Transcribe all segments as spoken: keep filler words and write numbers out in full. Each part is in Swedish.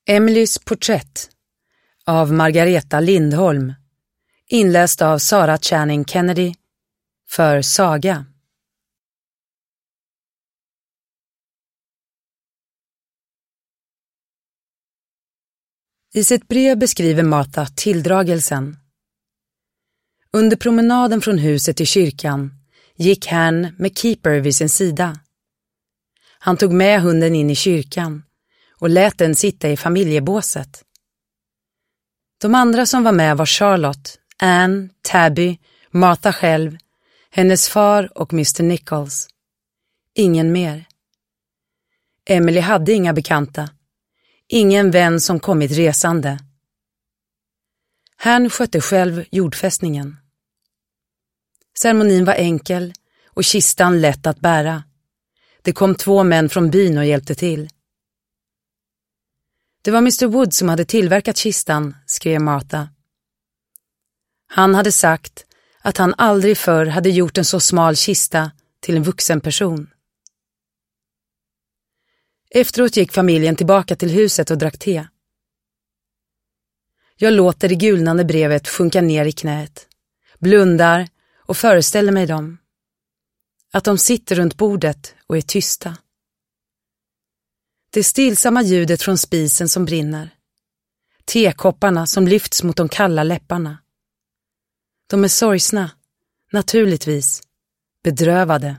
Emelies porträtt av Margareta Lindholm, inläst av Sara Channing Kennedy för Saga. I sitt brev beskriver Martha tilldragelsen. Under promenaden från huset till kyrkan gick han med Keeper vid sin sida. Han tog med hunden in i kyrkan och lät den sitta i familjebåset. De andra som var med var Charlotte, Anne, Tabby, Martha själv, hennes far och mister Nichols. Ingen mer. Emily hade inga bekanta. Ingen vän som kommit resande. Han skötte själv jordfästningen. Ceremonin var enkel och kistan lätt att bära. Det kom två män från byn och hjälpte till. Det var mister Wood som hade tillverkat kistan, skrev Martha. Han hade sagt att han aldrig förr hade gjort en så smal kista till en vuxen person. Efteråt gick familjen tillbaka till huset och drack te. Jag låter det gulnande brevet sjunka ner i knät, blundar och föreställer mig dem. Att de sitter runt bordet och är tysta. Det stillsamma ljudet från spisen som brinner. Tekopparna som lyfts mot de kalla läpparna. De är sorgsna, naturligtvis, bedrövade.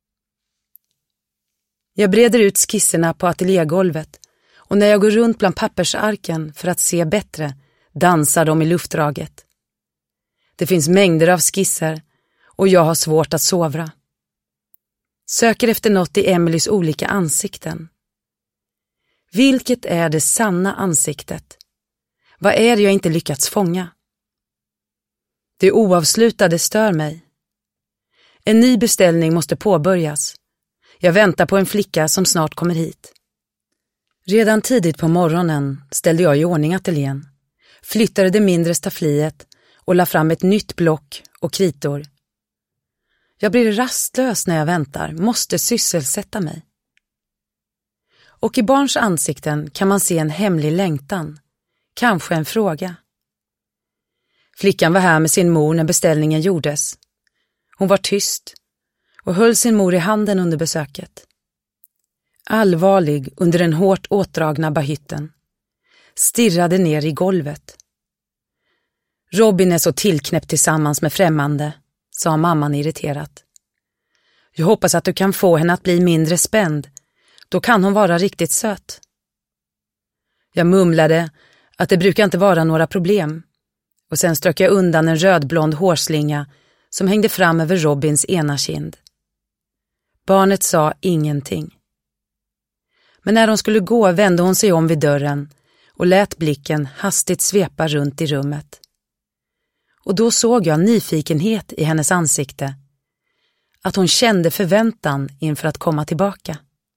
Jag breder ut skisserna på ateljégolvet och när jag går runt bland pappersarken för att se bättre dansar de i luftdraget. Det finns mängder av skisser och jag har svårt att sovra. Söker efter något i Emelies olika ansikten. Vilket är det sanna ansiktet? Vad är det jag inte lyckats fånga? Det oavslutade stör mig. En ny beställning måste påbörjas. Jag väntar på en flicka som snart kommer hit. Redan tidigt på morgonen ställde jag i ordning ateljén, flyttade det mindre staffliet och la fram ett nytt block och kritor. Jag blir rastlös när jag väntar, måste sysselsätta mig. Och i barns ansikten kan man se en hemlig längtan, kanske en fråga. Flickan var här med sin mor när beställningen gjordes. Hon var tyst och höll sin mor i handen under besöket. Allvarlig under den hårt åtdragna bahytten. Stirrade ner i golvet. Robin är så tillknäppt tillsammans med främmande, sa mamman irriterat. Jag hoppas att du kan få henne att bli mindre spänd. Då kan hon vara riktigt söt. Jag mumlade att det brukar inte vara några problem. Och sen strök jag undan en rödblond hårslinga som hängde fram över Robins ena kind. Barnet sa ingenting. Men när hon skulle gå vände hon sig om vid dörren och lät blicken hastigt svepa runt i rummet. Och då såg jag nyfikenhet i hennes ansikte. Att hon kände förväntan inför att komma tillbaka.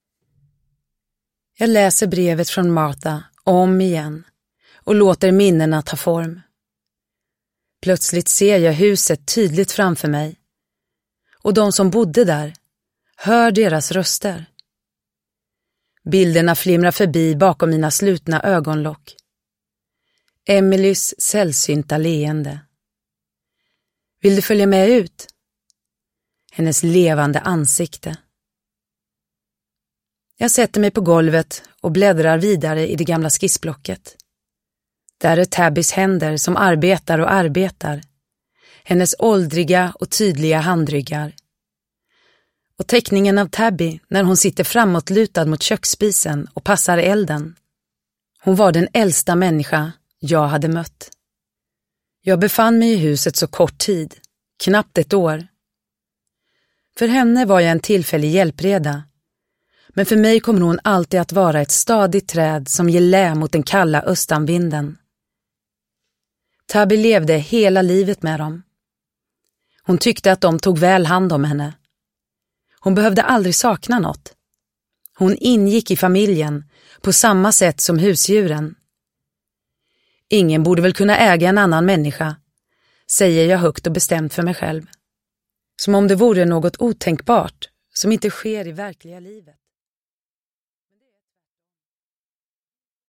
Jag läser brevet från Martha om igen och låter minnena ta form. Plötsligt ser jag huset tydligt framför mig. Och de som bodde där, hör deras röster. Bilderna flimrar förbi bakom mina slutna ögonlock. Emelies sällsynta leende. Vill du följa med ut? Hennes levande ansikte. Jag sätter mig på golvet och bläddrar vidare i det gamla skissblocket. Där är Tabbys händer som arbetar och arbetar. Hennes åldriga och tydliga handryggar. Och teckningen av Tabby när hon sitter framåtlutad mot köksspisen och passar elden. Hon var den äldsta människa jag hade mött. Jag befann mig i huset så kort tid, knappt ett år. För henne var jag en tillfällig hjälpreda. Men för mig kommer hon alltid att vara ett stadigt träd som ger lä mot den kalla östanvinden. Tabby levde hela livet med dem. Hon tyckte att de tog väl hand om henne. Hon behövde aldrig sakna något. Hon ingick i familjen på samma sätt som husdjuren. Ingen borde väl kunna äga en annan människa, säger jag högt och bestämt för mig själv. Som om det vore något otänkbart som inte sker i verkliga livet.